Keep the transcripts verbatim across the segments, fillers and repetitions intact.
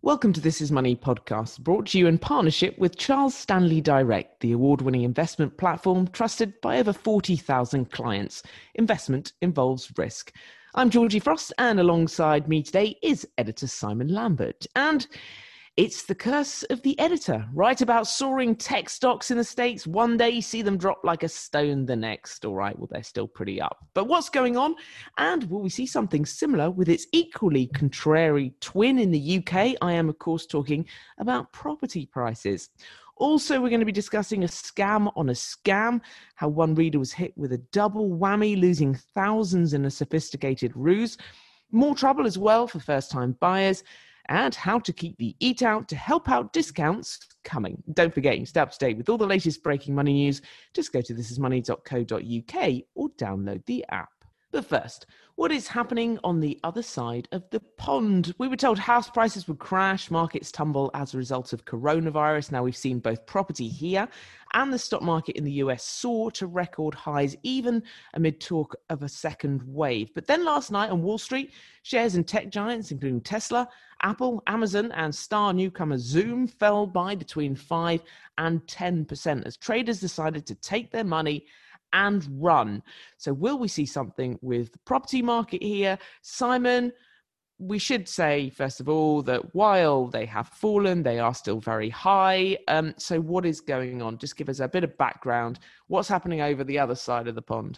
Welcome to This Is Money podcast, brought to you in partnership with Charles Stanley Direct, the award-winning investment platform trusted by over forty thousand clients. Investment involves risk. I'm Georgie Frost, and alongside me today is editor Simon Lambert. And it's the curse of the editor. Write about soaring tech stocks in the States one day, see them drop like a stone the next. All right, well, they're still pretty up. But what's going on? And will we see something similar with its equally contrary twin in the U K? I am, of course, talking about property prices. Also, we're going to be discussing a scam on a scam, how one reader was hit with a double whammy, losing thousands in a sophisticated ruse. More trouble as well for first-time buyers, and how to keep the eat out to help out discounts coming. Don't forget, you can stay up to date with all the latest breaking money news. Just go to this is money dot co dot U K or download the app. But first, what is happening on the other side of the pond? We were told house prices would crash, markets tumble as a result of coronavirus. Now we've seen both property here and the stock market in the U S soar to record highs, even amid talk of a second wave. But then last night on Wall Street, shares in tech giants, including Tesla, Apple, Amazon, and star newcomer Zoom fell by between five and ten percent as traders decided to take their money and run. So will we see something with the property market here? Simon, we should say, first of all, that while they have fallen, they are still very high. Um, so what is going on? Just give us a bit of background. What's happening over the other side of the pond?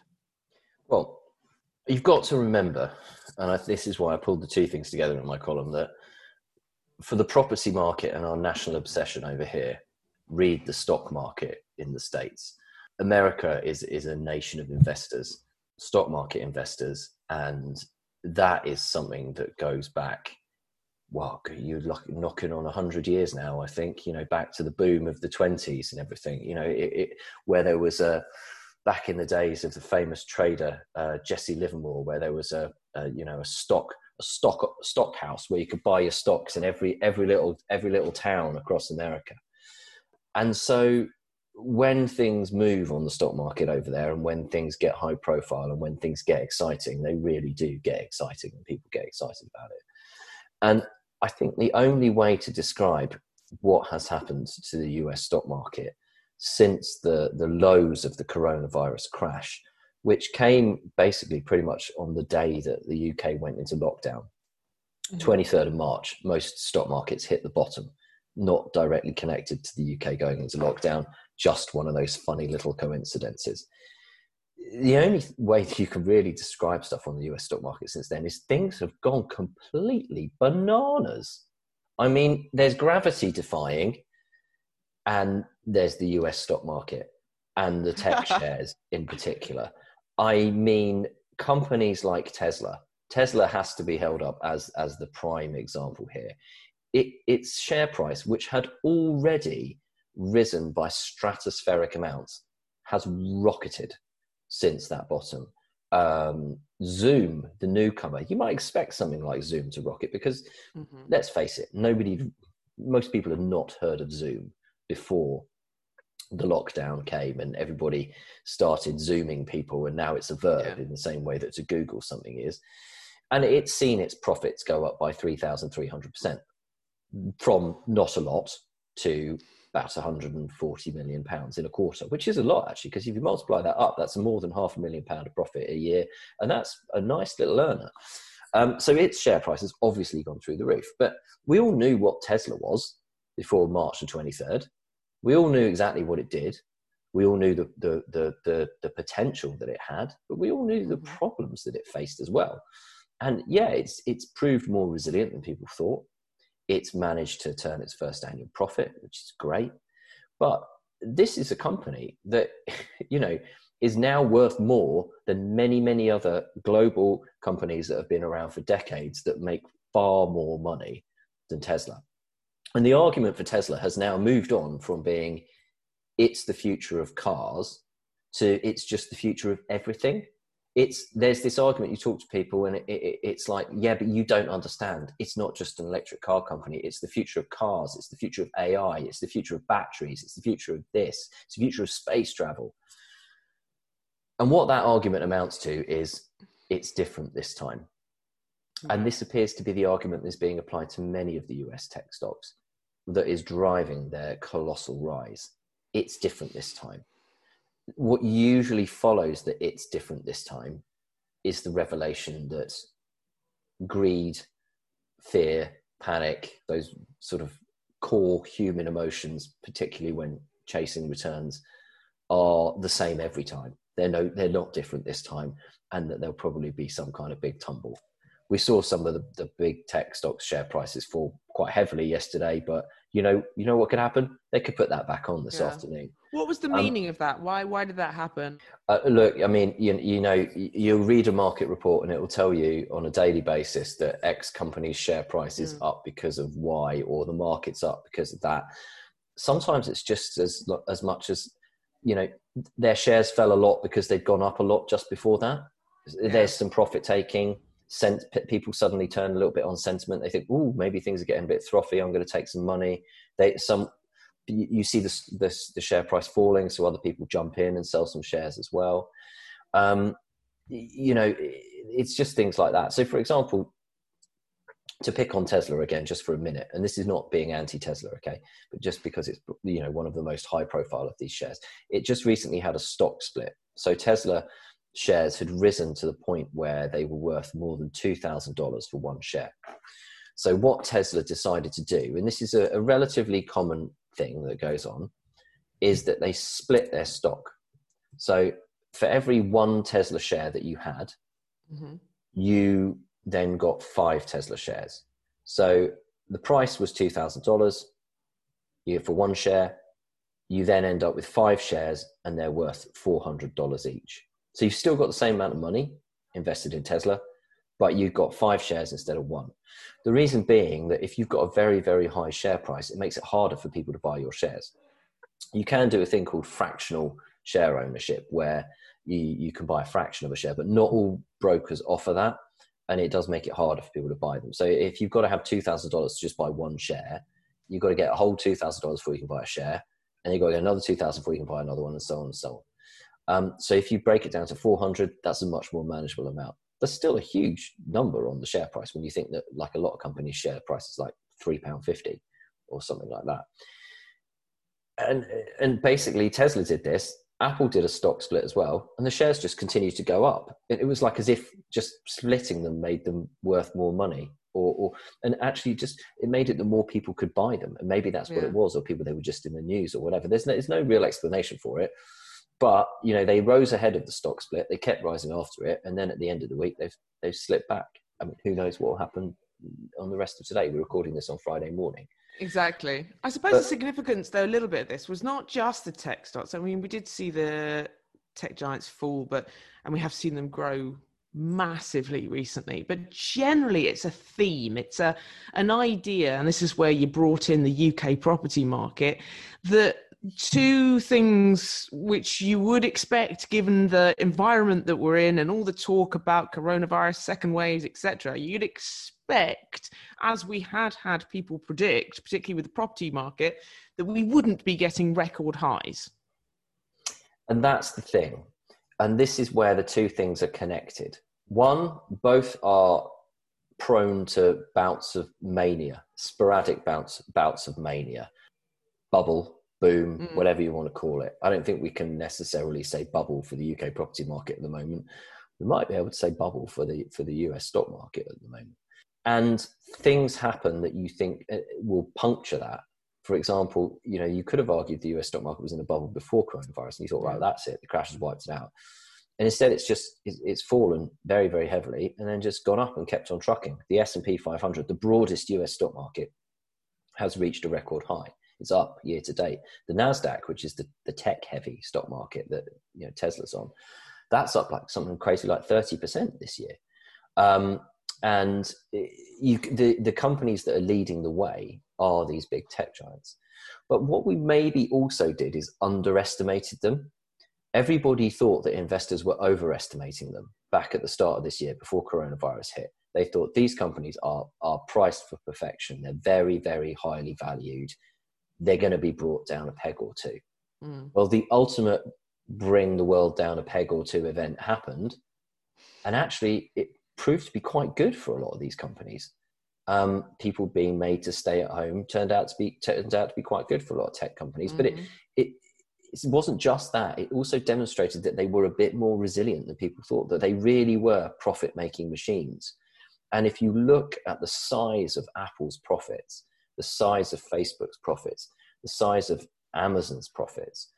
Well, you've got to remember, and I, this is why I pulled the two things together in my column, that for the property market and our national obsession over here, read the stock market in the States. America is, is a nation of investors, stock market investors, and that is something that goes back, well, you're knocking on one hundred years now, I think, you know, back to the boom of the twenties and everything, you know, it, it, where there was a, back in the days of the famous trader, uh, Jesse Livermore, where there was a, a, you know, a stock, a stock, stock house where you could buy your stocks in every, every little, every little town across America. And so when things move on the stock market over there, and when things get high profile, and when things get exciting, they really do get exciting, and people get excited about it. And I think the only way to describe what has happened to the U S stock market since the, the lows of the coronavirus crash, which came basically pretty much on the day that the U K went into lockdown, mm-hmm. twenty-third of March, most stock markets hit the bottom, not directly connected to the U K going into lockdown, just one of those funny little coincidences. The only way that you can really describe stuff on the U S stock market since then is things have gone completely bananas. I mean, there's gravity defying, and there's the U S stock market and the tech shares in particular. I mean, companies like Tesla, Tesla has to be held up as, as the prime example here. It, its share price, which had already risen by stratospheric amounts, has rocketed since that bottom. Um, Zoom, the newcomer, you might expect something like Zoom to rocket because, mm-hmm. let's face it, nobody, most people have not heard of Zoom before the lockdown came and everybody started Zooming people, and now it's a verb yeah. in the same way that to Google something is. And it's seen its profits go up by three thousand three hundred percent from not a lot to about one hundred forty million pounds in a quarter, which is a lot actually, because if you multiply that up, that's more than half a million pound of profit a year, and that's a nice little earner. Um, so its share price has obviously gone through the roof, but we all knew what Tesla was before March the twenty-third. We all knew exactly what it did. We all knew the the the the, the potential that it had, but we all knew the problems that it faced as well. And yeah, it's it's proved more resilient than people thought. It's managed to turn its first annual profit, which is great. But this is a company that, you know, is now worth more than many, many other global companies that have been around for decades that make far more money than Tesla. And the argument for Tesla has now moved on from being it's the future of cars to it's just the future of everything. It's there's this argument, you talk to people and it, it, it's like, yeah, but you don't understand. It's not just an electric car company. It's the future of cars. It's the future of A I. It's the future of batteries. It's the future of this. It's the future of space travel. And what that argument amounts to is it's different this time. Right. And this appears to be the argument that's being applied to many of the U S tech stocks that is driving their colossal rise. It's different this time. What usually follows that it's different this time is the revelation that greed, fear, panic, those sort of core human emotions, particularly when chasing returns, are the same every time. They're no, they're not different this time, and that there'll probably be some kind of big tumble. We saw some of the, the big tech stocks share prices fall quite heavily yesterday, but you know, you know what could happen? They could put that back on this yeah. afternoon. What was the um, meaning of that? Why, why did that happen? Uh, look, I mean, you, you know, you'll read a market report and it will tell you on a daily basis that X company's share price is mm. up because of Y, or the market's up because of that. Sometimes it's just as as much as, you know, their shares fell a lot because they'd gone up a lot just before that. Yeah. There's some profit taking. Sent, people suddenly turn a little bit on sentiment. They think, "Oh, maybe things are getting a bit frothy. I'm going to take some money." They some you see the the, the share price falling, so other people jump in and sell some shares as well. Um, you know, it's just things like that. So, for example, to pick on Tesla again, just for a minute, and this is not being anti-Tesla, okay, but just because it's, you know, one of the most high profile of these shares. It just recently had a stock split. So Tesla shares had risen to the point where they were worth more than two thousand dollars for one share. So what Tesla decided to do, and this is a, a relatively common thing that goes on, is that they split their stock. So for every one Tesla share that you had, mm-hmm. you then got five Tesla shares. So the price was two thousand dollars you, for one share. You then end up with five shares and they're worth four hundred dollars each. So you've still got the same amount of money invested in Tesla, but you've got five shares instead of one. The reason being that if you've got a very, very high share price, it makes it harder for people to buy your shares. You can do a thing called fractional share ownership, where you, you can buy a fraction of a share, but not all brokers offer that. And it does make it harder for people to buy them. So if you've got to have two thousand dollars to just buy one share, you've got to get a whole two thousand dollars before you can buy a share. And you've got to get another two thousand dollars before you can buy another one, and so on and so on. Um, so if you break it down to four hundred, that's a much more manageable amount. That's still a huge number on the share price when you think that, like, a lot of companies' share price is like three pounds fifty or something like that. And, and basically Tesla did this. Apple did a stock split as well, and the shares just continued to go up. It, it was like as if just splitting them made them worth more money, or, or and actually just it made it that more people could buy them, and maybe that's what yeah. it was, or people they were just in the news or whatever. There's no, there's no real explanation for it, but you know, they rose ahead of the stock split. They kept rising after it, and then at the end of the week, they've they've slipped back. I mean, who knows what will happen on the rest of today? We're recording this on Friday morning. Exactly. I suppose but, the significance, though, a little bit of this was not just the tech stocks. I mean, we did see the tech giants fall, but and we have seen them grow massively recently. But generally, it's a theme. It's a an idea, and this is where you brought in the U K property market, that two things which you would expect, given the environment that we're in and all the talk about coronavirus, second waves, et cetera, you'd expect, as we had had people predict, particularly with the property market, that we wouldn't be getting record highs. And that's the thing. And this is where the two things are connected. One, both are prone to bouts of mania, sporadic bouts, bouts of mania, bubble, boom, mm. whatever you want to call it. I don't think we can necessarily say bubble for the U K property market at the moment. We might be able to say bubble for the for the U S stock market at the moment. And things happen that you think will puncture that. For example, you know, you could have argued the U S stock market was in a bubble before coronavirus, and you thought, right, that's it. The crash has wiped it out. And instead, it's just it's fallen very, very heavily, and then just gone up and kept on trucking. The S and P five hundred, the broadest U S stock market, has reached a record high. It's up year to date. The NASDAQ, which is the, the tech-heavy stock market that, you know, Tesla's on, that's up like something crazy like thirty percent this year. Um, and you, the, the companies that are leading the way are these big tech giants. But what we maybe also did is underestimated them. Everybody thought that investors were overestimating them back at the start of this year before coronavirus hit. They thought these companies are, are priced for perfection. They're very, very highly valued. They're going to be brought down a peg or two. Mm. Well, the ultimate bring the world down a peg or two event happened. And actually, it, proved to be quite good for a lot of these companies. Um, people being made to stay at home turned out to be turned out to be quite good for a lot of tech companies. Mm-hmm. But it, it it wasn't just that. It also demonstrated that they were a bit more resilient than people thought, that they really were profit-making machines. And if you look at the size of Apple's profits, the size of Facebook's profits, the size of Amazon's profits,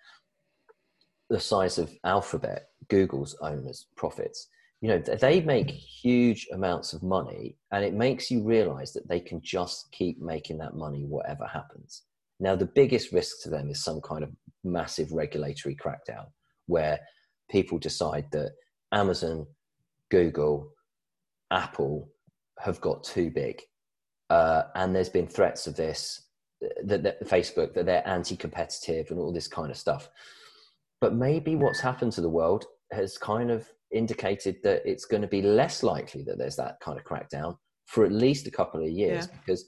the size of Alphabet, Google's owners' profits, you know, they make huge amounts of money, and it makes you realize that they can just keep making that money whatever happens. Now, the biggest risk to them is some kind of massive regulatory crackdown where people decide that Amazon, Google, Apple have got too big. Uh, and there's been threats of this, that, that Facebook, that they're anti-competitive and all this kind of stuff. But maybe what's happened to the world has kind of indicated that it's going to be less likely that there's that kind of crackdown for at least a couple of years, yeah. because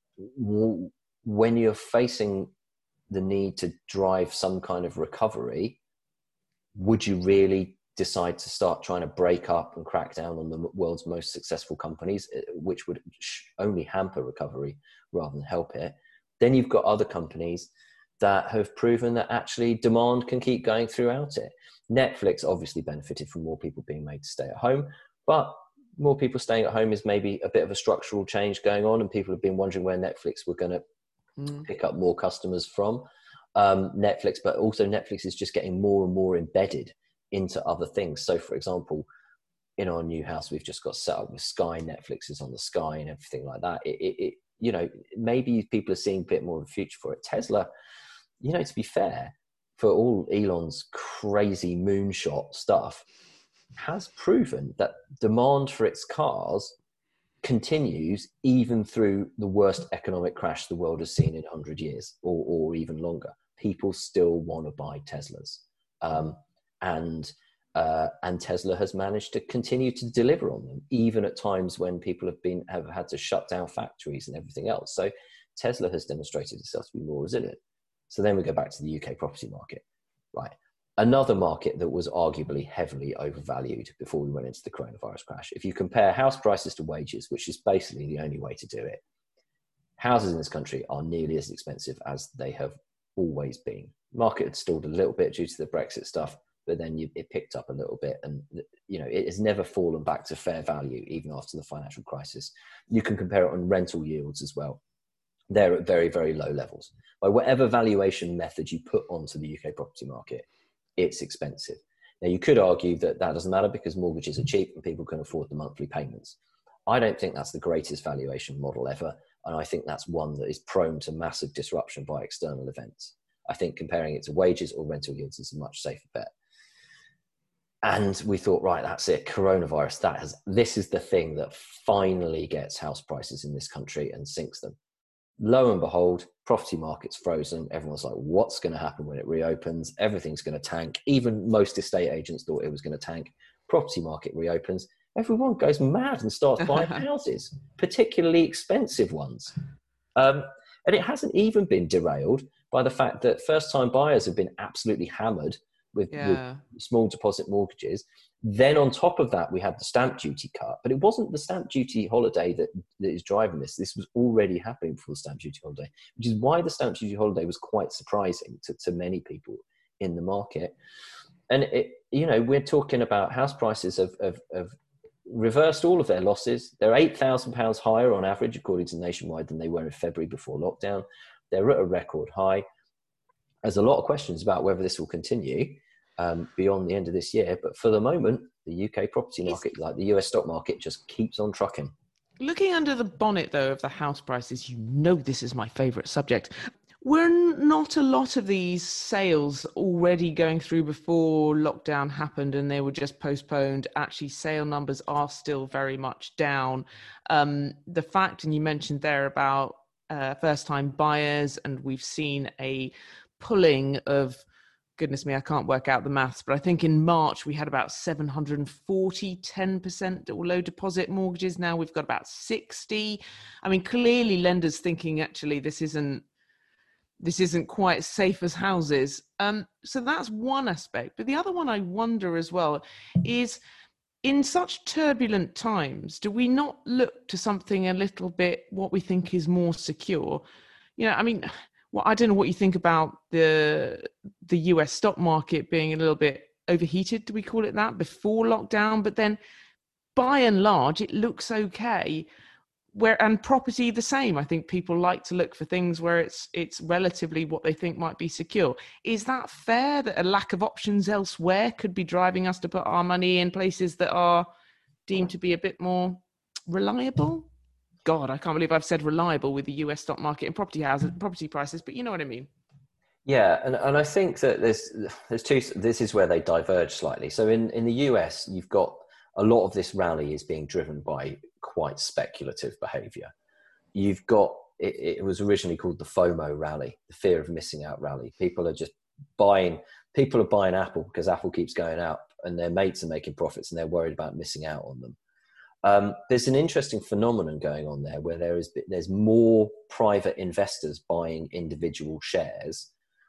w- when you're facing the need to drive some kind of recovery, would you really decide to start trying to break up and crack down on the world's most successful companies, which would only hamper recovery rather than help it? Then you've got other companies that have proven that actually demand can keep going throughout it. Netflix obviously benefited from more people being made to stay at home, but more people staying at home is maybe a bit of a structural change going on, and people have been wondering where Netflix were going to mm. pick up more customers from. Um, Netflix, but also Netflix is just getting more and more embedded into other things. So, for example, in our new house, we've just got set up with Sky. Netflix is on the Sky and everything like that. It, it, it you know, maybe people are seeing a bit more of a future for it. Tesla, you know, to be fair, for all Elon's crazy moonshot stuff, has proven that demand for its cars continues even through the worst economic crash the world has seen in one hundred years or, or even longer. People still want to buy Teslas. Um, and uh, and Tesla has managed to continue to deliver on them, even at times when people have been have had to shut down factories and everything else. So Tesla has demonstrated itself to be more resilient. So then we go back to the U K property market, right? Another market that was arguably heavily overvalued before we went into the coronavirus crash. If you compare house prices to wages, which is basically the only way to do it, houses in this country are nearly as expensive as they have always been. Market had stalled a little bit due to the Brexit stuff, but then you, it picked up a little bit, and you know it has never fallen back to fair value even after the financial crisis. You can compare it on rental yields as well. They're at very, very low levels. By whatever valuation method you put onto the U K property market, it's expensive. Now, you could argue that that doesn't matter because mortgages are cheap and people can afford the monthly payments. I don't think that's the greatest valuation model ever, and I think that's one that is prone to massive disruption by external events. I think comparing it to wages or rental yields is a much safer bet. And we thought, right, that's it. Coronavirus, that has, this is the thing that finally gets house prices in this country and sinks them. Lo and behold, property market's frozen. Everyone's like, what's going to happen when it reopens? Everything's going to tank. Even most estate agents thought it was going to tank. Property market reopens. Everyone goes mad and starts buying houses, particularly expensive ones. Um, and it hasn't even been derailed by the fact that first-time buyers have been absolutely hammered with, yeah. with small deposit mortgages. Then on top of that, we had the stamp duty cut, but it wasn't the stamp duty holiday that, that is driving this. This was already happening before the stamp duty holiday, which is why the stamp duty holiday was quite surprising to, to many people in the market. And, it, you know, we're talking about house prices have, have, have reversed all of their losses. They're eight thousand pounds higher on average, according to Nationwide, than they were in February before lockdown. They're at a record high. There's a lot of questions about whether this will continue um, beyond the end of this year. But for the moment, the U K property market, like the U S stock market, just keeps on trucking. Looking under the bonnet, though, of the house prices, you know this is my favourite subject. Were not a lot of these sales already going through before lockdown happened and they were just postponed? Actually, sale numbers are still very much down. Um, the fact, and you mentioned there about uh, first-time buyers, and we've seen a pulling of, goodness me, I can't work out the maths, but I think in March we had about seven hundred forty ten percent or low deposit mortgages. Now we've got about sixty. I mean, clearly lenders thinking actually this isn't this isn't quite as safe as houses. Um, so that's one aspect. But the other one I wonder as well is in such turbulent times, do we not look to something a little bit what we think is more secure? You know, I mean, well, I don't know what you think about the the U S stock market being a little bit overheated, do we call it that, before lockdown? But then by and large, it looks okay. Where and property the same. I think people like to look for things where it's it's relatively what they think might be secure. Is that fair that a lack of options elsewhere could be driving us to put our money in places that are deemed to be a bit more reliable? God, I can't believe I've said reliable with the U S stock market and property houses, property prices, but you know what I mean. Yeah, and, and I think that there's there's two. This is where they diverge slightly. So in, in the U S, you've got a lot of this rally is being driven by quite speculative behavior. You've got, it, it was originally called the FOMO rally, the fear of missing out rally. People are just buying, people are buying Apple because Apple keeps going up and their mates are making profits and they're worried about missing out on them. Um, there's an interesting phenomenon going on there where there is, there's more private investors buying individual shares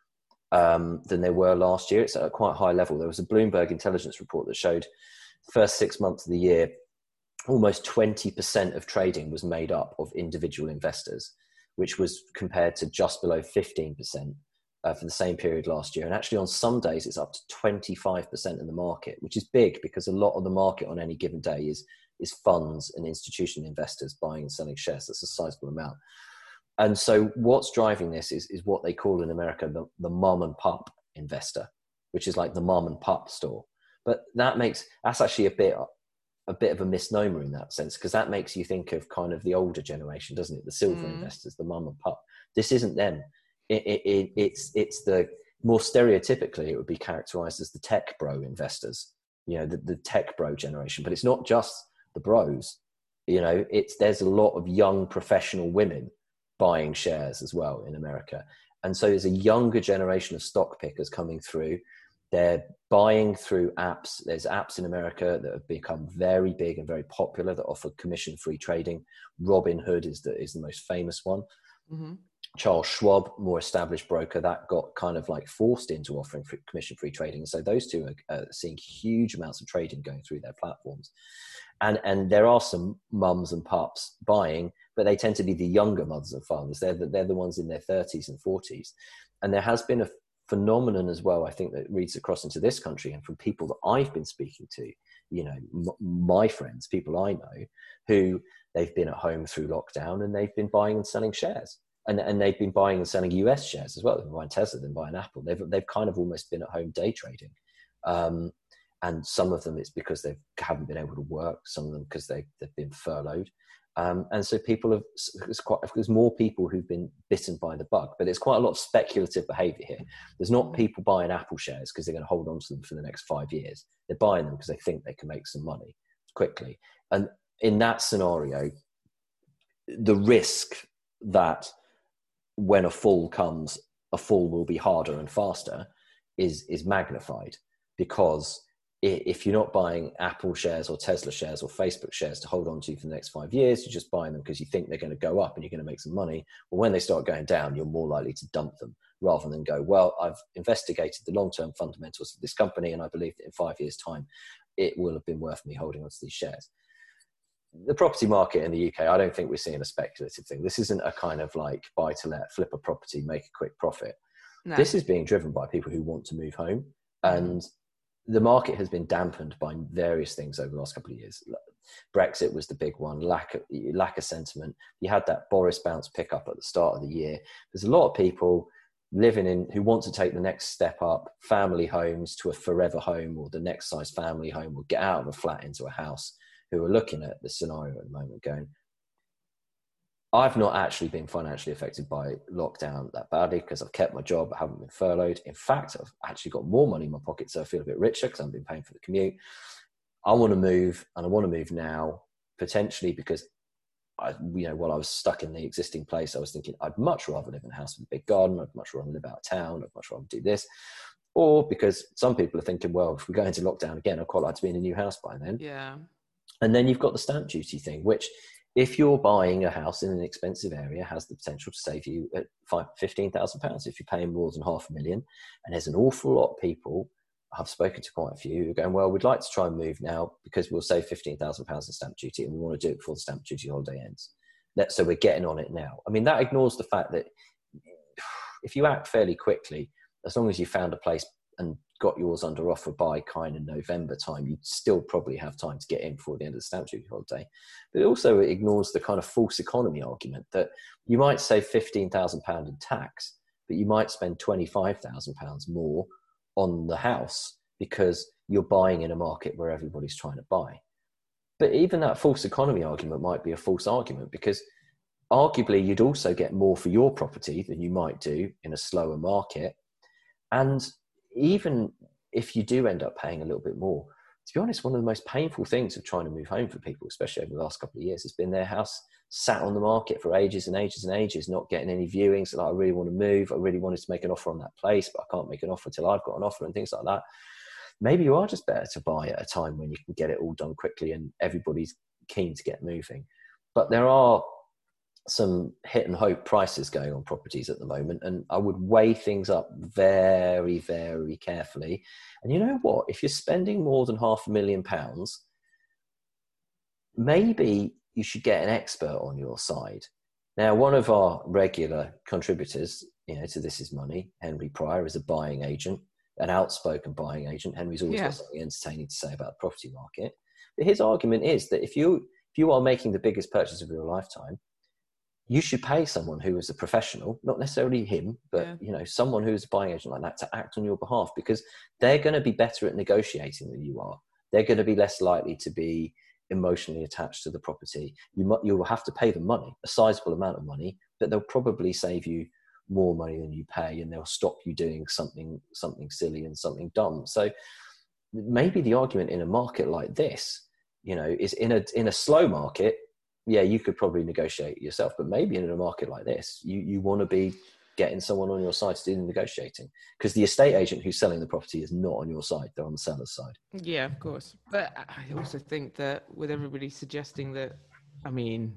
um, than there were last year. It's at a quite high level. There was a Bloomberg intelligence report that showed first six months of the year, almost twenty percent of trading was made up of individual investors, which was compared to just below fifteen percent uh, for the same period last year. And actually on some days, it's up to twenty-five percent in the market, which is big because a lot of the market on any given day is, is funds and institutional investors buying and selling shares. That's a sizable amount. And so what's driving this is, is what they call in America the, the mom and pop investor, which is like the mom and pop store. But that makes, that's actually a bit, a bit of a misnomer in that sense, because that makes you think of kind of the older generation, doesn't it? The silver mm. investors, the mum and pop. This isn't them. It, it, it, it's, it's the more stereotypically, it would be characterized as the tech bro investors, you know, the, the tech bro generation. But it's not just the bros, you know, it's, there's a lot of young professional women buying shares as well in America. And so there's a younger generation of stock pickers coming through. They're buying through apps. There's apps in America that have become very big and very popular that offer commission-free trading. Robinhood is the, is the most famous one. Mm-hmm. Charles Schwab, more established broker, that got kind of like forced into offering commission-free trading. So those two are uh, seeing huge amounts of trading going through their platforms. And, and there are some mums and pups buying, but they tend to be the younger mothers and fathers. They're the, they're the ones in their thirties and forties. And there has been a phenomenon as well, I think, that reads across into this country and from people that I've been speaking to, you know, m- my friends, people I know, who they've been at home through lockdown and they've been buying and selling shares. And, and they've been buying and selling U S shares as well. They've been buying Tesla, they've been buying Apple. They've, they've kind of almost been at home day trading. Um, and some of them it's because they haven't been able to work, some of them because they, they've been furloughed. Um, and so people have, there's, quite, there's more people who've been bitten by the bug, but there's quite a lot of speculative behavior here. There's not people buying Apple shares because they're going to hold on to them for the next five years. They're buying them because they think they can make some money quickly. And in that scenario, the risk that when a fall comes, a fall will be harder and faster is, is magnified, because if you're not buying Apple shares or Tesla shares or Facebook shares to hold on to for the next five years, you're just buying them because you think they're going to go up and you're going to make some money. But when they start going down, you're more likely to dump them rather than go, well, I've investigated the long-term fundamentals of this company and I believe that in five years' time, it will have been worth me holding on to these shares. The property market in the U K, I don't think we're seeing a speculative thing. This isn't a kind of like buy to let, flip a property, make a quick profit. No. This is being driven by people who want to move home. And the market has been dampened by various things over the last couple of years. Brexit was the big one, lack of, lack of sentiment. You had that Boris bounce pickup at the start of the year. There's a lot of people living in who want to take the next step up, family homes to a forever home or the next size family home, or get out of a flat into a house, who are looking at the scenario at the moment going, I've not actually been financially affected by lockdown that badly because I've kept my job. I haven't been furloughed. In fact, I've actually got more money in my pocket, so I feel a bit richer because I've been paying for the commute. I want to move, and I want to move now, potentially because I, you know, while I was stuck in the existing place, I was thinking I'd much rather live in a house with a big garden. I'd much rather live out of town. I'd much rather do this. Or because some people are thinking, well, if we go into lockdown again, I'd quite like to be in a new house by then. Yeah. And then you've got the stamp duty thing, which, if you're buying a house in an expensive area, has the potential to save you at fifteen thousand pounds if you're paying more than half a million. And there's an awful lot of people, I've spoken to quite a few who are going, well, we'd like to try and move now because we'll save fifteen thousand pounds in stamp duty and we want to do it before the stamp duty holiday ends. That, so we're getting on it now. I mean, that ignores the fact that if you act fairly quickly, as long as you found a place and got yours under offer by kind of November time, you'd still probably have time to get in before the end of the stamp duty holiday. But it also ignores the kind of false economy argument that you might save fifteen thousand pounds in tax, but you might spend twenty-five thousand pounds more on the house because you're buying in a market where everybody's trying to buy. But even that false economy argument might be a false argument, because arguably you'd also get more for your property than you might do in a slower market. And even if you do end up paying a little bit more, to be honest, one of the most painful things of trying to move home for people, especially over the last couple of years, has been their house sat on the market for ages and ages and ages, not getting any viewings. So like, I really want to move. I really wanted to make an offer on that place, but I can't make an offer until I've got an offer and things like that. Maybe you are just better to buy at a time when you can get it all done quickly and everybody's keen to get moving. But there are some hit and hope prices going on properties at the moment, and I would weigh things up very, very carefully. And you know what? If you're spending more than half a million pounds, maybe you should get an expert on your side. Now, one of our regular contributors, you know, to This Is Money, Henry Pryor, is a buying agent, an outspoken buying agent. Henry's always yeah. got something entertaining to say about the property market. But his argument is that if you if you are making the biggest purchase of your lifetime, you should pay someone who is a professional, not necessarily him, but yeah. you know, someone who's a buying agent like that to act on your behalf, because they're going to be better at negotiating than you are. They're going to be less likely to be emotionally attached to the property. You mu- you will have to pay them money, a sizable amount of money, but they'll probably save you more money than you pay, and they'll stop you doing something something silly and something dumb. So maybe the argument in a market like this, you know, is in a in a slow market, yeah, you could probably negotiate yourself, but maybe in a market like this, you, you want to be getting someone on your side to do the negotiating, because the estate agent who's selling the property is not on your side. They're on the seller's side. Yeah, of course. But I also think that with everybody suggesting that, I mean,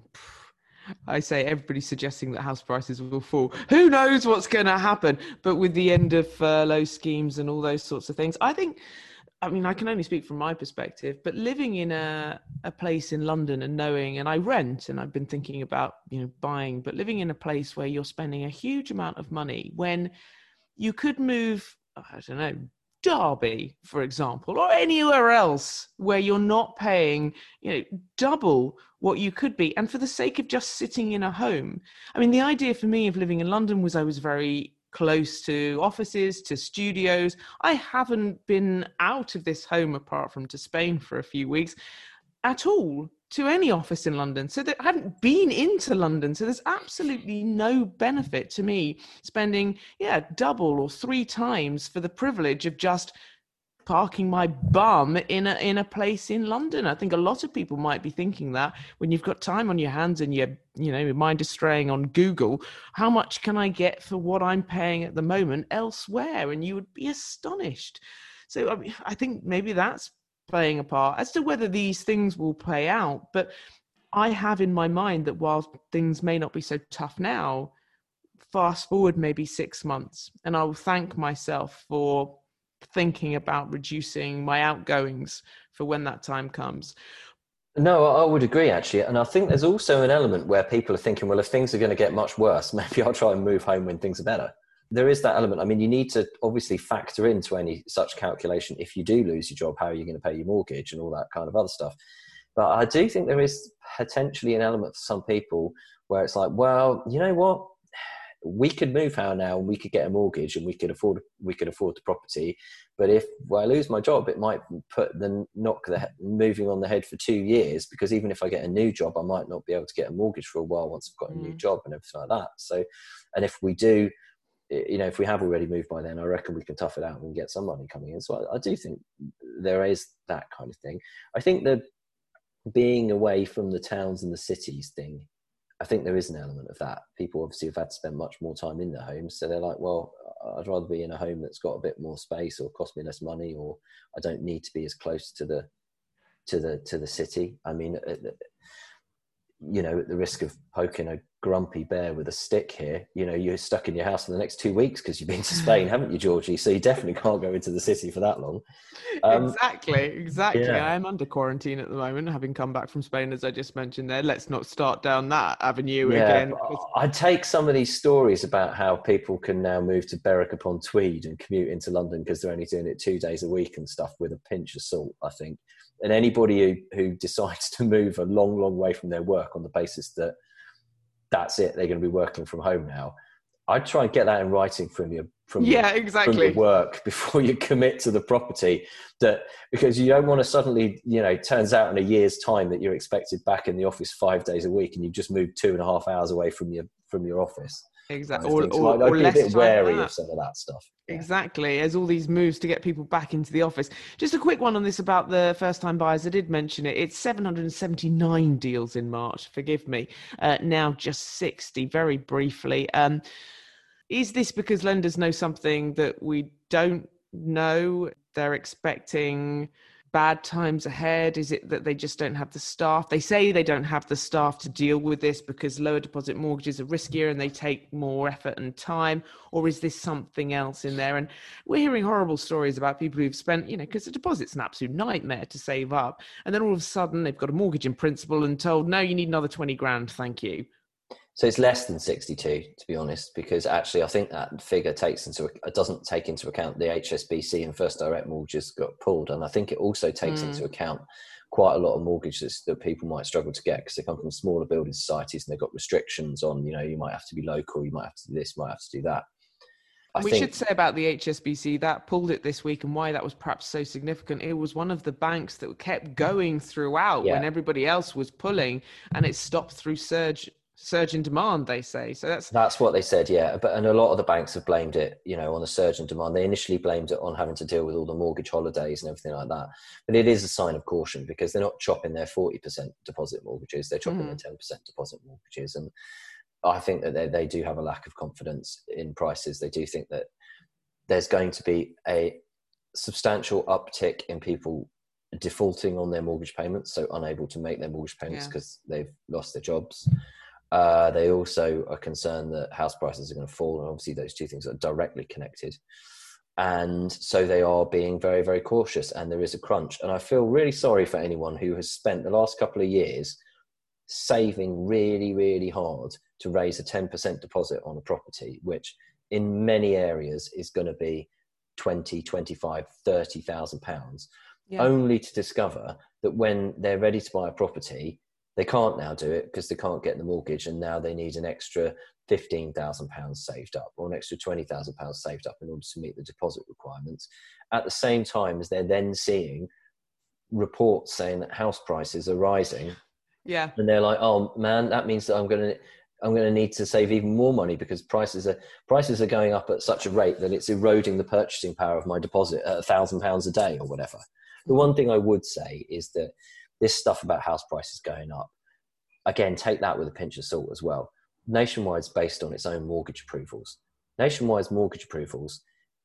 I say everybody suggesting that house prices will fall. Who knows what's going to happen? But with the end of furlough schemes and all those sorts of things, I think, I mean, I can only speak from my perspective, but living in a, a place in London and knowing, and I rent, and I've been thinking about, you know, buying, but living in a place where you're spending a huge amount of money when you could move, I don't know, Derby, for example, or anywhere else where you're not paying, you know, double what you could be. And for the sake of just sitting in a home, I mean, the idea for me of living in London was I was very close to offices, to studios. I haven't been out of this home apart from to Spain for a few weeks at all, to any office in London. So that I hadn't been into London. So there's absolutely no benefit to me spending, yeah, double or three times for the privilege of just parking my bum in a in a place in London. I think a lot of people might be thinking that when you've got time on your hands and your, you know, your mind is straying on Google, how much can I get for what I'm paying at the moment elsewhere? And you would be astonished. So I mean, I think maybe that's playing a part as to whether these things will play out. But I have in my mind that while things may not be so tough now, fast forward maybe six months, and I will thank myself for thinking about reducing my outgoings for when that time comes. No, I would agree, actually. And I think there's also an element where people are thinking, well, if things are going to get much worse, maybe I'll try and move home when things are better. There is that element. I mean, you need to obviously factor into any such calculation. If you do lose your job, how are you going to pay your mortgage and all that kind of other stuff? But I do think there is potentially an element for some people where it's like, well, you know what? We could move house now and we could get a mortgage and we could afford we could afford the property. But if well, I lose my job, it might put the knock the moving on the head for two years, because even if I get a new job, I might not be able to get a mortgage for a while once I've got a mm. new job and everything like that. So, and if we do, you know, if we have already moved by then, I reckon we can tough it out and get some money coming in. So I, I do think there is that kind of thing. I think that being away from the towns and the cities thing, I think there is an element of that. People obviously have had to spend much more time in their homes. So they're like, well, I'd rather be in a home that's got a bit more space or cost me less money, or I don't need to be as close to the, to the, to the city. I mean, you know, at the risk of poking a grumpy bear with a stick here. You know, you're stuck in your house for the next two weeks because you've been to Spain, haven't you, Georgie? So you definitely can't go into the city for that long. Um, exactly, exactly. Yeah. I am under quarantine at the moment, having come back from Spain, as I just mentioned there. Let's not start down that avenue Yeah, again. I take some of these stories about how people can now move to Berwick upon Tweed and commute into London because they're only doing it two days a week and stuff with a pinch of salt, I think. And anybody who, who decides to move a long, long way from their work on the basis that that's it, they're going to be working from home now, I'd try and get that in writing from your from yeah, your, exactly. from your work before you commit to the property, that because you don't want to suddenly, you know, turns out in a year's time that you're expected back in the office five days a week and you've just moved two and a half hours away from your from your office. Exactly. Or, or, I'd, I'd or be a bit wary of some of that stuff. Yeah. Exactly. As all these moves to get people back into the office. Just a quick one on this about the first time buyers. I did mention it. It's seven hundred seventy-nine deals in March. Forgive me. Uh, now just sixty, very briefly. Um, Is this because lenders know something that we don't know? They're expecting bad times ahead? Is it that they just don't have the staff? They say they don't have the staff to deal with this because lower deposit mortgages are riskier and they take more effort and time. Or is this something else in there? And we're hearing horrible stories about people who've spent, you know, because the deposit's an absolute nightmare to save up. And then all of a sudden they've got a mortgage in principle and told, no, you need another twenty grand. Thank you. So it's less than sixty-two, to be honest, because actually I think that figure takes into it doesn't take into account the H S B C and First Direct mortgages got pulled, and I think it also takes mm. into account quite a lot of mortgages that people might struggle to get because they come from smaller building societies and they've got restrictions on, you know, you might have to be local, you might have to do this, you might have to do that. I we think, should say about the H S B C that pulled it this week and why that was perhaps so significant. It was one of the banks that kept going throughout yeah. when everybody else was pulling, and it stopped through surge. surge in demand, they say. So that's that's what they said, yeah. But and a lot of the banks have blamed it, you know, on the surge in demand. They initially blamed it on having to deal with all the mortgage holidays and everything like that. But it is a sign of caution because they're not chopping their forty percent deposit mortgages; they're chopping mm. their ten percent deposit mortgages. And I think that they they do have a lack of confidence in prices. They do think that there's going to be a substantial uptick in people defaulting on their mortgage payments, so unable to make their mortgage payments because yeah. they've lost their jobs. Uh, they also are concerned that house prices are going to fall, and obviously those two things are directly connected. And so they are being very, very cautious, and there is a crunch. And I feel really sorry for anyone who has spent the last couple of years saving really, really hard to raise a ten percent deposit on a property, which in many areas is going to be twenty, twenty-five, thirty thousand pounds, yeah. only to discover that when they're ready to buy a property, they can't now do it because they can't get the mortgage, and now they need an extra fifteen thousand pounds saved up or an extra twenty thousand pounds saved up in order to meet the deposit requirements. At the same time as they're then seeing reports saying that house prices are rising. Yeah. And they're like, oh man, that means that I'm going to, I'm going to need to save even more money because prices are, prices are going up at such a rate that it's eroding the purchasing power of my deposit at a thousand pounds a day or whatever. The one thing I would say is that this stuff about house prices going up, again, take that with a pinch of salt as well. Nationwide's based on its own mortgage approvals. Nationwide's mortgage approvals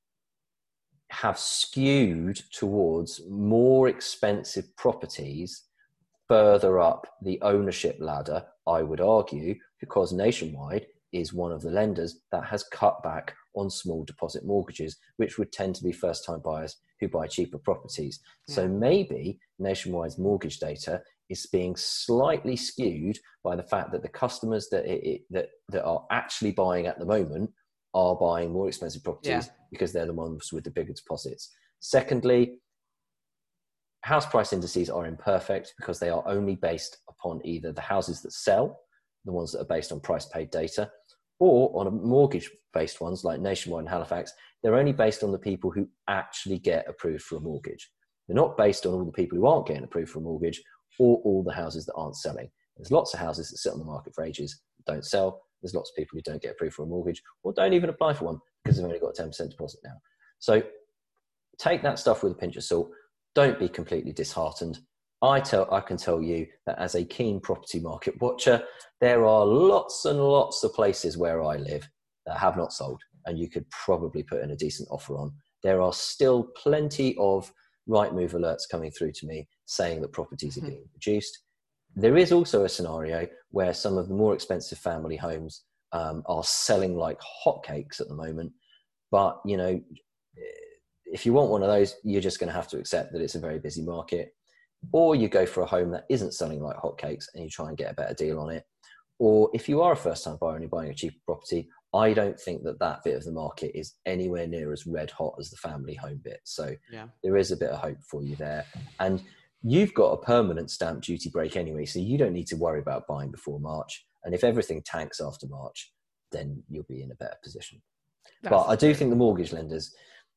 have skewed towards more expensive properties further up the ownership ladder, I would argue, because Nationwide is one of the lenders that has cut back on small deposit mortgages, which would tend to be first-time buyers who buy cheaper properties. Yeah. So maybe Nationwide's mortgage data is being slightly skewed by the fact that the customers that it, it, that that are actually buying at the moment are buying more expensive properties yeah. because they're the ones with the bigger deposits. Secondly, house price indices are imperfect because they are only based upon either the houses that sell, the ones that are based on price paid data, or on mortgage-based ones like Nationwide and Halifax. They're only based on the people who actually get approved for a mortgage. They're not based on all the people who aren't getting approved for a mortgage or all the houses that aren't selling. There's lots of houses that sit on the market for ages, don't sell. There's lots of people who don't get approved for a mortgage or don't even apply for one because they've only got a ten percent deposit now. So take that stuff with a pinch of salt. Don't be completely disheartened. I tell, I can tell you that as a keen property market watcher, there are lots and lots of places where I live that have not sold, and you could probably put in a decent offer on. There are still plenty of Rightmove alerts coming through to me saying that properties are being reduced. there is also a scenario where some of the more expensive family homes um, are selling like hotcakes at the moment. But, you know, if you want one of those, you're just going to have to accept that it's a very busy market. Or you go for a home that isn't selling like hotcakes and you try and get a better deal on it. Or if you are a first-time buyer and you're buying a cheaper property, I don't think that that bit of the market is anywhere near as red hot as the family home bit. So yeah. There is a bit of hope for you there. And you've got a permanent stamp duty break anyway, so you don't need to worry about buying before March. And if everything tanks after March, then you'll be in a better position. That's but I do think the mortgage lenders,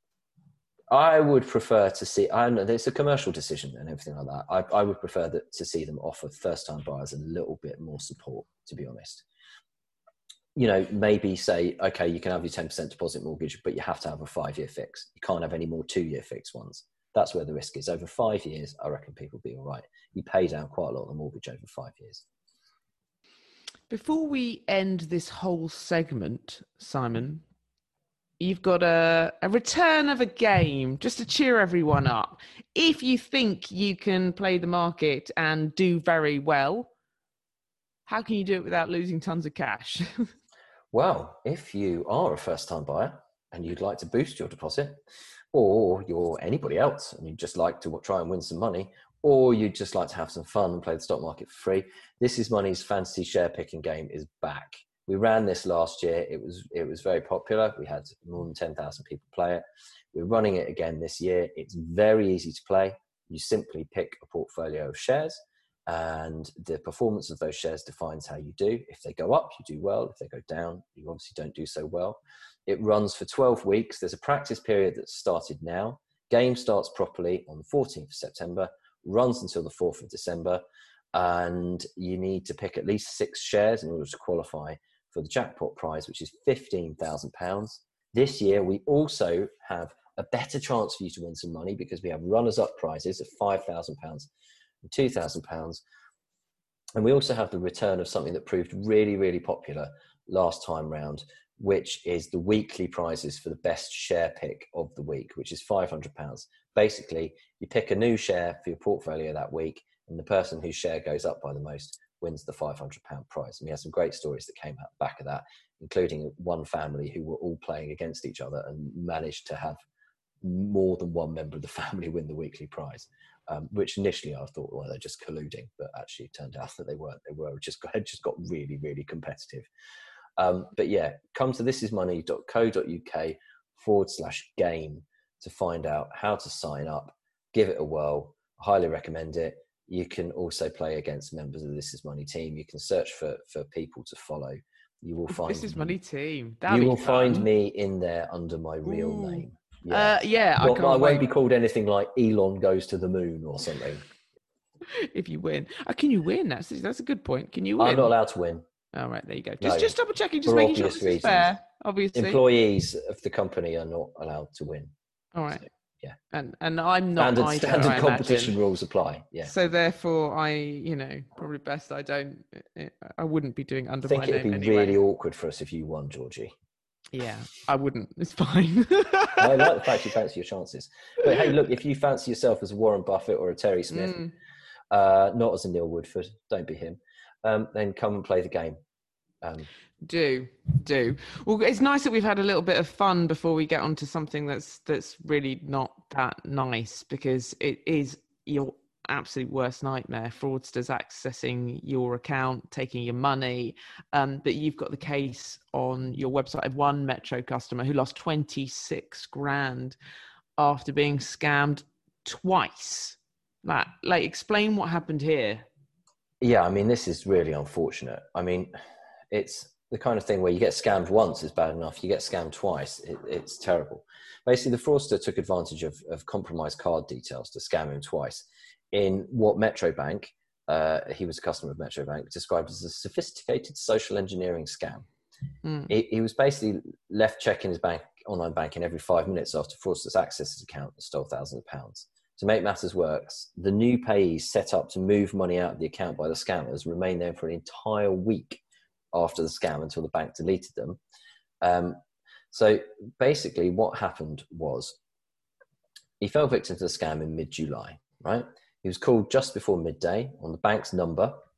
I would prefer to see, I know it's a commercial decision and everything like that. I, I would prefer that, to see them offer first-time buyers a little bit more support, to be honest. You know, maybe say, okay, you can have your ten percent deposit mortgage, but you have to have a five-year fix. You can't have any more two-year fixed ones. That's where the risk is. Over five years, I reckon people will be all right. You pay down quite a lot of the mortgage over five years. Before we end this whole segment, Simon, you've got a, a return of a game just to cheer everyone up. If you think you can play the market and do very well, how can you do it without losing tons of cash? Well, if you are a first-time buyer and you'd like to boost your deposit, or you're anybody else and you'd just like to try and win some money, or you'd just like to have some fun and play the stock market for free, This Is Money's fantasy share picking game is back. We ran this last year. It was it was very popular. We had more than ten thousand people play it. We're running it again this year. It's very easy to play. You simply pick a portfolio of shares, and the performance of those shares defines how you do. If they go up, you do well. If they go down, you obviously don't do so well. It runs for twelve weeks. There's a practice period that's started now. Game starts properly on the fourteenth of September, runs until the fourth of December, and you need to pick at least six shares in order to qualify for the jackpot prize, which is fifteen thousand pounds. This year, we also have a better chance for you to win some money because we have runners-up prizes of five thousand pounds and two thousand pounds. And we also have the return of something that proved really, really popular last time round, which is the weekly prizes for the best share pick of the week, which is five hundred pounds. Basically, you pick a new share for your portfolio that week, and the person whose share goes up by the most wins the five hundred pound prize. And we had some great stories that came out back of that, including one family who were all playing against each other and managed to have more than one member of the family win the weekly prize, um, which initially I thought, well, they're just colluding, but actually it turned out that they weren't. They were just got, just got really, really competitive. Um, but yeah, come to thisismoney.co.uk forward slash game to find out how to sign up. Give it a whirl. I highly recommend it. You can also play against members of the This Is Money team. You can search for, for people to follow. You will find This Is Money team. That'd you will fun. find me in there under my real Ooh. name. Yeah, uh, yeah. Well, I, can't I won't wait. be called anything like Elon Goes to the Moon or something. If you win, uh, can you win? That's that's a good point. Can you win? I'm not allowed to win. All right, there you go. Just no, just double checking, just for making sure this this is fair. Obviously, employees of the company are not allowed to win. All right. So, yeah, and and I'm not standard, either, standard I competition imagine. rules apply. Yeah. So therefore, I you know probably best I don't. I wouldn't be doing under I think my it'd name be anyway. really awkward for us if you won, Georgie. Yeah, I wouldn't. It's fine. I like the fact you fancy your chances. But hey, look, if you fancy yourself as a Warren Buffett or a Terry Smith, mm. uh, not as a Neil Woodford, don't be him, um, then come and play the game. Um, do, do. Well, it's nice that we've had a little bit of fun before we get on to something that's that's really not that nice, because it is your absolute worst nightmare, fraudsters accessing your account, taking your money. Um, but you've got the case on your website of one Metro customer who lost twenty-six grand after being scammed twice. Matt, like, explain what happened here. Yeah, I mean, this is really unfortunate. I mean, it's the kind of thing where you get scammed once is bad enough. You get scammed twice, it, it's terrible. Basically, the fraudster took advantage of, of compromised card details to scam him twice in what Metro Bank, uh, he was a customer of Metro Bank, described as a sophisticated social engineering scam. Mm. He, he was basically left checking his bank, online banking every five minutes after fraudsters accessed his account and stole thousands of pounds. To make matters worse, the new payees set up to move money out of the account by the scammers remained there for an entire week after the scam until the bank deleted them. Um, so basically what happened was he fell victim to the scam in mid-July, right? He was called just before midday on the bank's number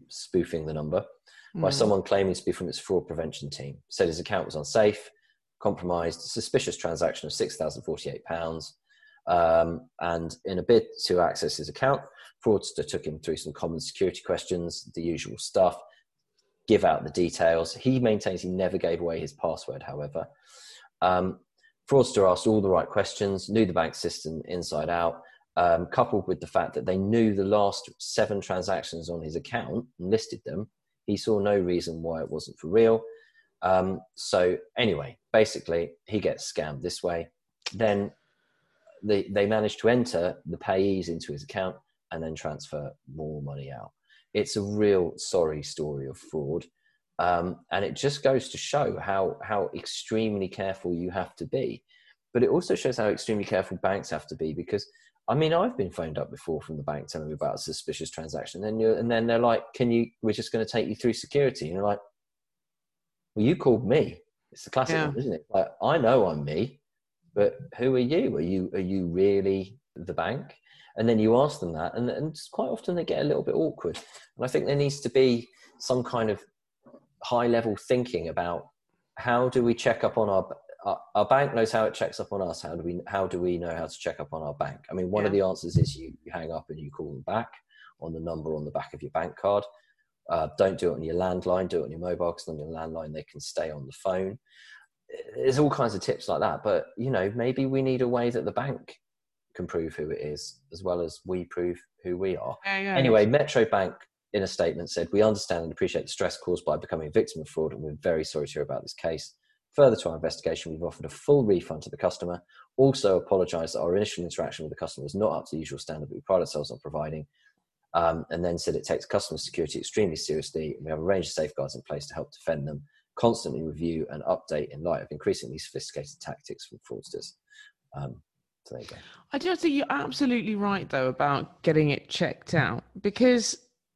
spoofing the number Mm. by someone claiming to be from its fraud prevention team. Said his account was unsafe, compromised, suspicious transaction of six thousand forty-eight pounds. Um, and in a bid to access his account, fraudster took him through some common security questions, the usual stuff, give out the details. He maintains he never gave away his password, however. Um, fraudster asked all the right questions, knew the bank system inside out, um, coupled with the fact that they knew the last seven transactions on his account and listed them. He saw no reason why it wasn't for real. Um, so anyway, basically, he gets scammed this way. Then they, they managed to enter the payees into his account and then transfer more money out. It's a real sorry story of fraud. Um, and it just goes to show how, how extremely careful you have to be. But it also shows how extremely careful banks have to be, because, I mean, I've been phoned up before from the bank telling me about a suspicious transaction. And, you're, and then they're like, can you, we're just going to take you through security. And you're like, well, you called me. It's the classic Yeah. one, isn't it? Like, I know I'm me, but who are you? Are you, are you really the bank? And then you ask them that, and, and quite often they get a little bit awkward. And I think there needs to be some kind of high level thinking about how do we check up on our, our, our bank knows how it checks up on us. How do we, how do we know how to check up on our bank? I mean, one Yeah. of the answers is you, you hang up and you call them back on the number on the back of your bank card. Uh, don't do it on your landline, do it on your mobile, because on your landline, they can stay on the phone. There's all kinds of tips like that. But, you know, maybe we need a way that the bank can prove who it is, as well as we prove who we are. Yeah, yeah. Anyway, Metro Bank, in a statement, said, we understand and appreciate the stress caused by becoming a victim of fraud, and we're very sorry to hear about this case. Further to our investigation, we've offered a full refund to the customer. Also apologised that our initial interaction with the customer was not up to the usual standard that we pride ourselves on providing. Um, and then said it takes customer security extremely seriously. We have a range of safeguards in place to help defend them, constantly review and update in light of increasingly sophisticated tactics from fraudsters. Um, so there you go. I do think you're absolutely right, though, about getting it checked out, because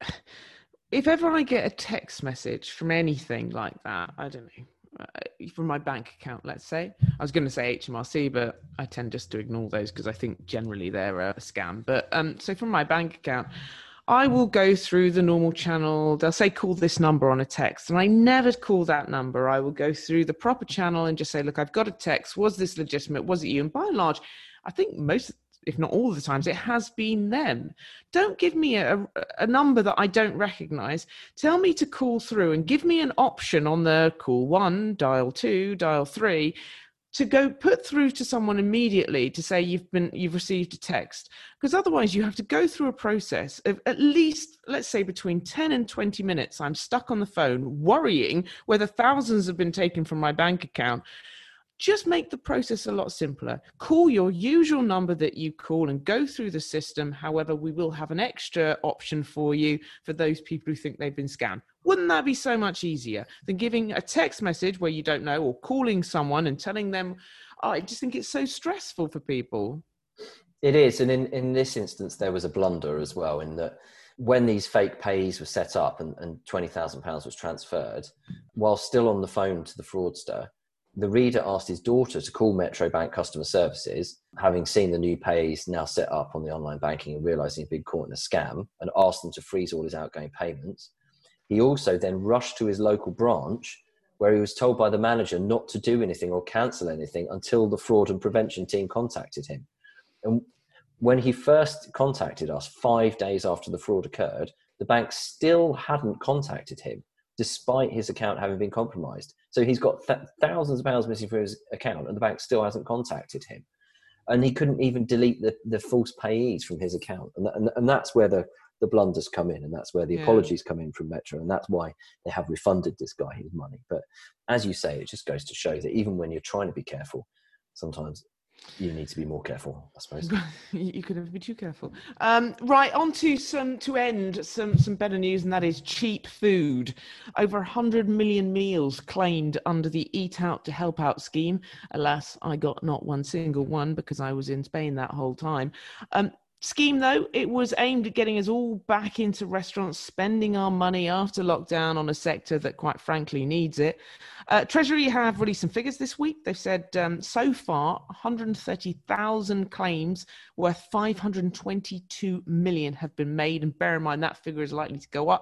if ever I get a text message from anything like that, I don't know, uh, from my bank account, let's say, I was going to say H M R C, but I tend just to ignore those because I think generally they're a scam. But um, so from my bank account, I will go through the normal channel. They'll say, call this number on a text. And I never call that number. I will go through the proper channel and just say, look, I've got a text. Was this legitimate? Was it you? And by and large, I think most, if not all of the times, it has been them. Don't give me a, a number that I don't recognize. Tell me to call through and give me an option on the call one, dial two, dial three, to go put through to someone immediately to say you've been, you've received a text. Because otherwise you have to go through a process of at least, let's say, between ten and twenty minutes. I'm stuck on the phone worrying whether thousands have been taken from my bank account. Just make the process a lot simpler. Call your usual number that you call and go through the system. However, we will have an extra option for you for those people who think they've been scammed. Wouldn't that be so much easier than giving a text message where you don't know, or calling someone and telling them, oh, I just think it's so stressful for people. It is. And in, in this instance, there was a blunder as well, in that when these fake pays were set up and, and twenty thousand pounds was transferred, while still on the phone to the fraudster, the reader asked his daughter to call Metro Bank customer services, having seen the new pays now set up on the online banking and realising he'd been caught in a scam, and asked them to freeze all his outgoing payments. He also then rushed to his local branch, where he was told by the manager not to do anything or cancel anything until the fraud and prevention team contacted him. And when he first contacted us five days after the fraud occurred, the bank still hadn't contacted him, despite his account having been compromised. So he's got th- thousands of pounds missing from his account, and the bank still hasn't contacted him. And he couldn't even delete the, the false payees from his account. And, and, and that's where the, the blunders come in, and that's where the Yeah. apologies come in from Metro, and that's why they have refunded this guy his money. But as you say, it just goes to show that even when you're trying to be careful, sometimes you need to be more careful, I suppose. You could have been too careful. Um, right, on to some to end some some better news, and that is cheap food. Over one hundred million meals claimed under the Eat Out to Help Out scheme. Alas, I got not one single one because I was in Spain that whole time. Um, scheme, though, it was aimed at getting us all back into restaurants, spending our money after lockdown on a sector that, quite frankly, needs it. Uh, Treasury have released some figures this week. They've said um, so far, one hundred thirty thousand claims worth five hundred twenty-two million have been made. And bear in mind, that figure is likely to go up.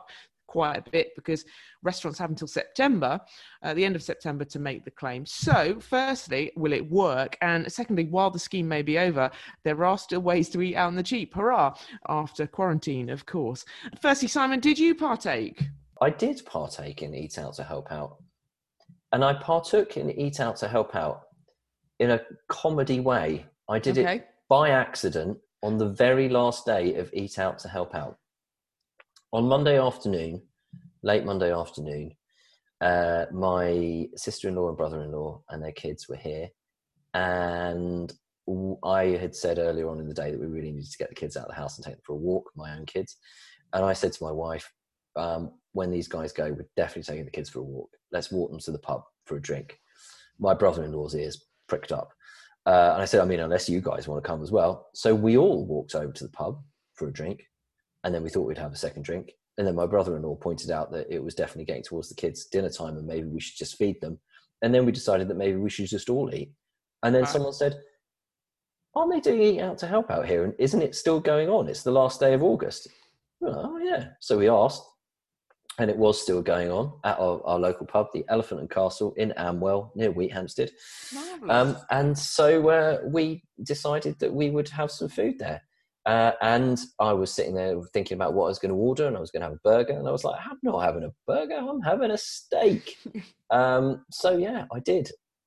quite a bit because restaurants have until September, uh, the end of September, to make the claim. So firstly, will it work? And secondly, while the scheme may be over, there are still ways to eat out on the cheap. Hurrah! After quarantine, of course. Firstly, Simon, did you partake? I did partake in Eat Out to Help Out. And I partook in Eat Out to Help Out in a comedy way. I did okay. it by accident on the very last day of Eat Out to Help Out. On Monday afternoon, late Monday afternoon, uh, my sister-in-law and brother-in-law and their kids were here. And I had said earlier on in the day that we really needed to get the kids out of the house and take them for a walk, my own kids. And I said to my wife, um, when these guys go, we're definitely taking the kids for a walk. Let's walk them to the pub for a drink. My brother-in-law's ears pricked up. Uh, and I said, I mean, unless you guys want to come as well. So we all walked over to the pub for a drink. And then we thought we'd have a second drink. And then my brother-in-law pointed out that it was definitely getting towards the kids' dinner time and maybe we should just feed them. And then we decided that maybe we should just all eat. And then right. someone said, aren't they doing Eat Out to Help Out here? And isn't it still going on? It's the last day of August. Oh, yeah. So we asked. And it was still going on at our, our local pub, the Elephant and Castle in Amwell, near Wheathampstead. Um, and so uh, we decided that we would have some food there. Uh, and I was sitting there thinking about what I was going to order, and I was going to have a burger. And I was like, I'm not having a burger, I'm having a steak. um, so, yeah, I did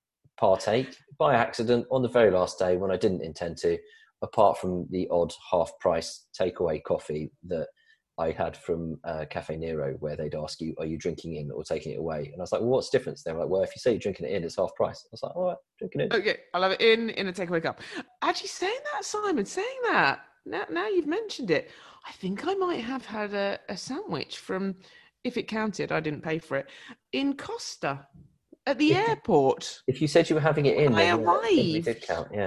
partake by accident on the very last day when I didn't intend to, apart from the odd half-price takeaway coffee that I had from uh, Cafe Nero, where they'd ask you, are you drinking in or taking it away? And I was like, well, what's the difference? They were like, well, if you say you're drinking it in, it's half price. I was like, all right, drinking it in. Okay, I'll have it in, in a takeaway cup. Actually, saying that, Simon, saying that, now, now you've mentioned it, I think I might have had a, a sandwich from, if it counted, I didn't pay for it, in Costa at the if, airport. If you said you were having it in, I arrived. It did count, yeah.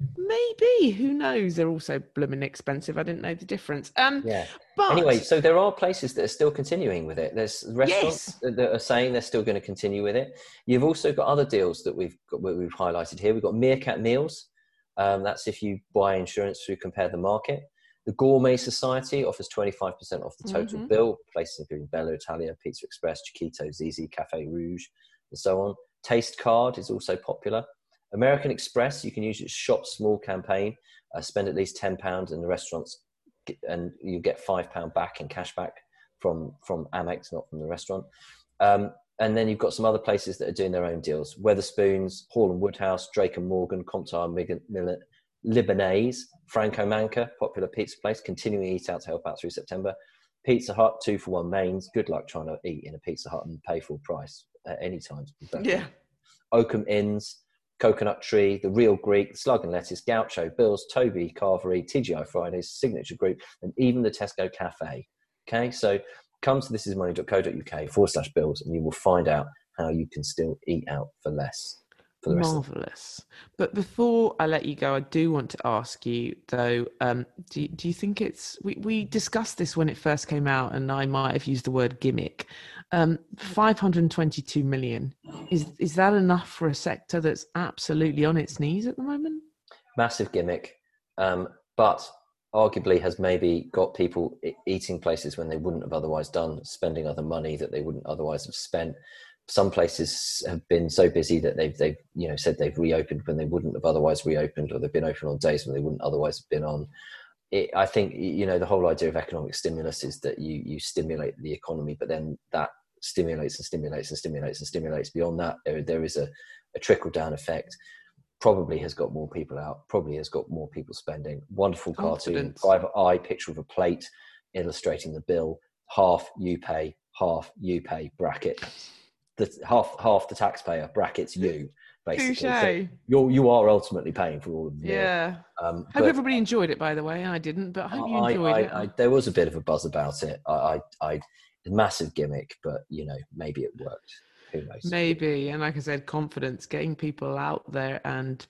Maybe, who knows? They're also blooming expensive. I didn't know the difference. Um, yeah. But anyway, so there are places that are still continuing with it. There's restaurants yes. that are saying they're still going to continue with it. You've also got other deals that we've got, we've highlighted here. We've got Meerkat Meals. Um, that's if you buy insurance through Compare the Market. The Gourmet Society offers twenty-five percent off the total mm-hmm. bill. Places including Bella Italia, Pizza Express, Chiquito, Zizi, Cafe Rouge, and so on. Taste Card is also popular. American Express, you can use its Shop Small campaign. Uh, spend at least ten pounds in the restaurants and you get five pounds back in cash back from, from Amex, not from the restaurant. Um, and then you've got some other places that are doing their own deals. Weatherspoons, Hall and Woodhouse, Drake and Morgan, Comptoir Millet, Libanese, Franco Manca, popular pizza place, continuing Eat Out to Help Out through September. Pizza Hut, two for one mains. Good luck trying to eat in a Pizza Hut and pay full price at any time. Yeah. Oakham Inns, Coconut Tree, The Real Greek, Slug and Lettuce, Gaucho, Bill's, Toby, Carvery, T G I Fridays, Signature Group, and even the Tesco Cafe. Okay, so come to thisismoney.co.uk forward slash bills and you will find out how you can still eat out for less. For the rest Marvellous. Of but before I let you go, I do want to ask you, though, um, do, do you think it's... We, we discussed this when it first came out, and I might have used the word gimmick. Um, five hundred twenty-two million. Is, is that enough for a sector that's absolutely on its knees at the moment? Massive gimmick, um, but arguably has maybe got people eating places when they wouldn't have otherwise done, spending other money that they wouldn't otherwise have spent. Some places have been so busy that they've, they've, you know, said they've reopened when they wouldn't have otherwise reopened, or they've been open on days when they wouldn't otherwise have been on. It, I think, you know, the whole idea of economic stimulus is that you, you stimulate the economy, but then that stimulates and stimulates and stimulates and stimulates. Beyond that, there, there is a, a trickle down effect. Probably has got more people out, probably has got more people spending. Wonderful cartoon, private eye, picture of a plate illustrating the bill. Half you pay, half you pay, bracket. The half half the taxpayer, brackets you, basically. So you're you are ultimately paying for all of the yeah. Um, hope everybody enjoyed it, by the way. I didn't, but I hope you enjoyed I, it. I, I, there was a bit of a buzz about it. I, I, I massive gimmick, but you know, maybe it worked. Who knows? Maybe, and like I said, confidence, getting people out there and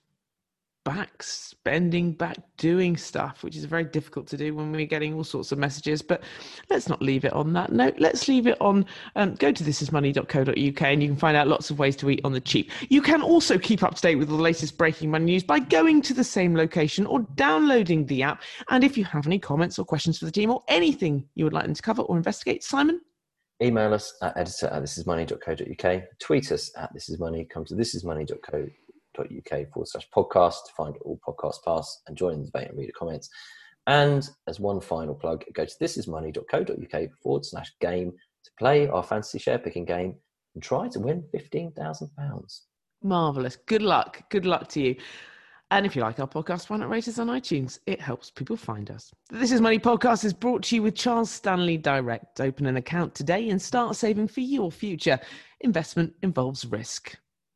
back spending, back doing stuff, which is very difficult to do when we're getting all sorts of messages. But let's not leave it on that note. Let's leave it on, um, go to thisismoney dot co dot uk and you can find out lots of ways to eat on the cheap. You can also keep up to date with the latest breaking money news by going to the same location or downloading the app. And if you have any comments or questions for the team or anything you would like them to cover or investigate, Simon? Email us at editor at thisismoney.co.uk. Tweet us at thisismoney. Come to thisismoney.co.uk forward slash podcast to find all podcast paths and join the debate and read the comments. And as one final plug, go to thisismoney.co.uk forward slash game to play our fantasy share picking game and try to win fifteen thousand pounds. Marvellous. Good luck. Good luck to you. And if you like our podcast, why not rate us on iTunes? It helps people find us. This Is Money podcast is brought to you with Charles Stanley Direct. Open an account today and start saving for your future. Investment involves risk.